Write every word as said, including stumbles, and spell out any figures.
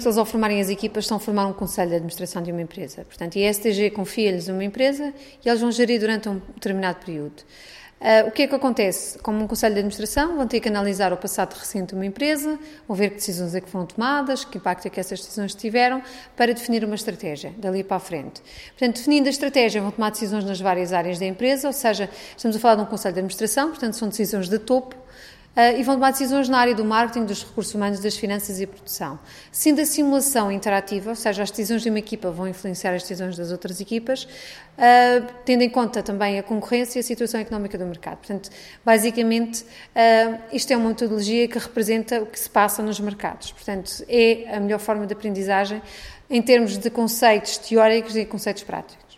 Eles, ao formarem as equipas, estão a formar um conselho de administração de uma empresa. Portanto, a I S T G confia-lhes uma empresa e eles vão gerir durante um determinado período. Uh, o que é que acontece? Como um conselho de administração, vão ter que analisar o passado recente de uma empresa, vão ver que decisões é que foram tomadas, que impacto é que essas decisões tiveram, para definir uma estratégia, dali para a frente. Portanto, definindo a estratégia, vão tomar decisões nas várias áreas da empresa, ou seja, estamos a falar de um conselho de administração, portanto, são decisões de topo, Uh, e vão tomar decisões na área do marketing, dos recursos humanos, das finanças e produção. Sendo a simulação interativa, ou seja, as decisões de uma equipa vão influenciar as decisões das outras equipas, uh, tendo em conta também a concorrência e a situação económica do mercado. Portanto, basicamente, uh, isto é uma metodologia que representa o que se passa nos mercados. Portanto, é a melhor forma de aprendizagem em termos de conceitos teóricos e conceitos práticos.